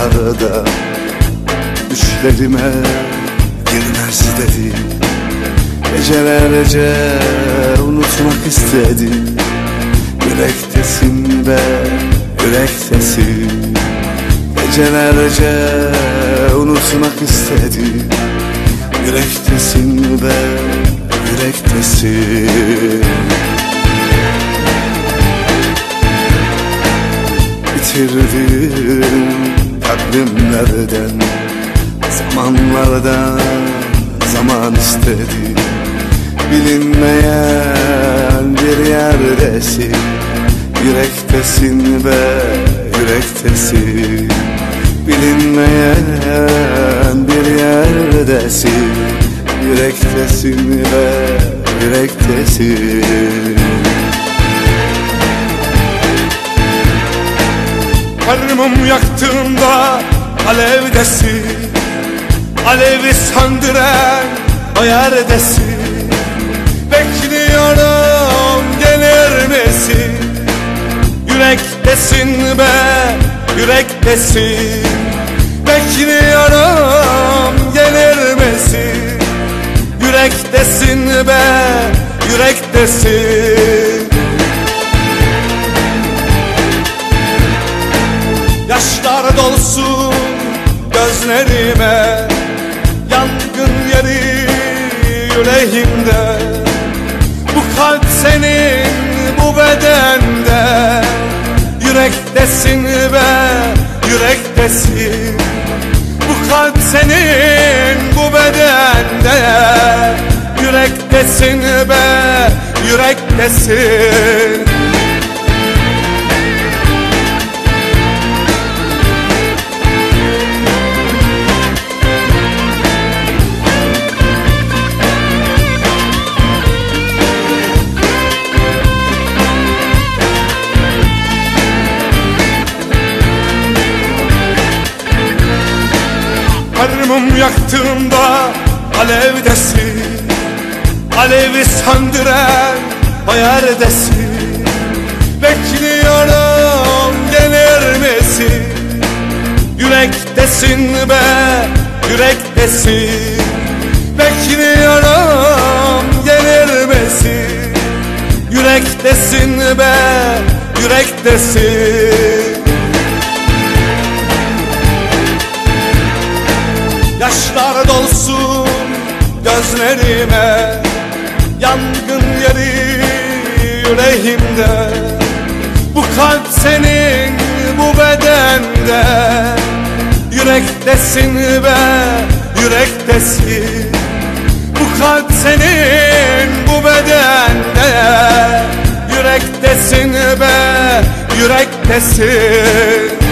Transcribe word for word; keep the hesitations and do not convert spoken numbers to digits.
zamanlarda düşlerime girmez dedi. Gecelerce unutmak istedim. Yürektesin be, yürektesin. Gecelerce unutmak istedim. Yürektesin be, yürektesin. Bitirdim takvimlerden, zamanlardan zaman istedim. Bilinmeyen bir yerdesin. Yürektesin be, yürektesin. Bilinmeyen bir yerdesin. Yürektesin be, yürektesin. Her mum yaktığımda alevdesin. Alevi söndüren o yerdesin. Bekliyorum, gelir misin? Yürektesin be, yürektesin. Bekliyorum, gelir misin? Yürektesin be, yürektesin. Yaşlar dolsun gözlerime, yangın yeri yüreğimde. Bu kalp senin, bu bedende. Yürektesin be, yürektesin. Bu kalp senin, bu bedende. Yürektesin be, yürektesin. Her mum yaktığımda alevdesin. Alevi söndüren o yerdesin. Bekliyorum, gelir misin? Yürektesin be, yürektesin. Bekliyorum, gelir misin? Yürektesin be, yürektesin. Yaşlar dolsun gözlerime, yangın yeri yüreğimde. Bu kalp senin, bu bedende. Yürektesin be, yürektesin. Bu kalp senin, bu bedende. Yürektesin be, yürektesin.